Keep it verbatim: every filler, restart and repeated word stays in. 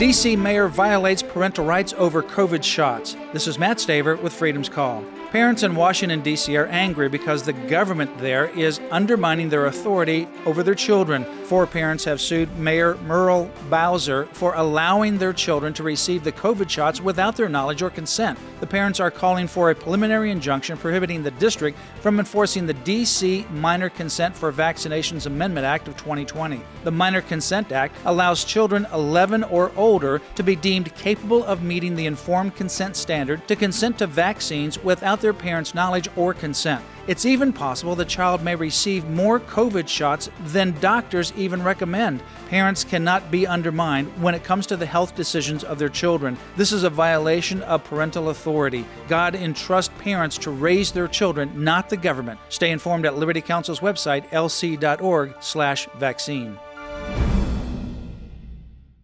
D C mayor violates parental rights over COVID shots. This is Matt Staver with Freedom's Call. Parents in Washington, D C are angry because the government there is undermining their authority over their children. Four parents have sued Mayor Muriel Bowser for allowing their children to receive the COVID shots without their knowledge or consent. The parents are calling for a preliminary injunction prohibiting the district from enforcing the D C Minor Consent for Vaccinations Amendment Act of twenty twenty. The Minor Consent Act allows children eleven or older to be deemed capable of meeting the informed consent standard to consent to vaccines without their parents' knowledge or consent. It's even possible the child may receive more COVID shots than doctors even recommend. Parents cannot be undermined when it comes to the health decisions of their children. This is a violation of parental authority. God entrusts parents to raise their children, not the government. Stay informed at Liberty Counsel's website, l c dot org slash vaccine.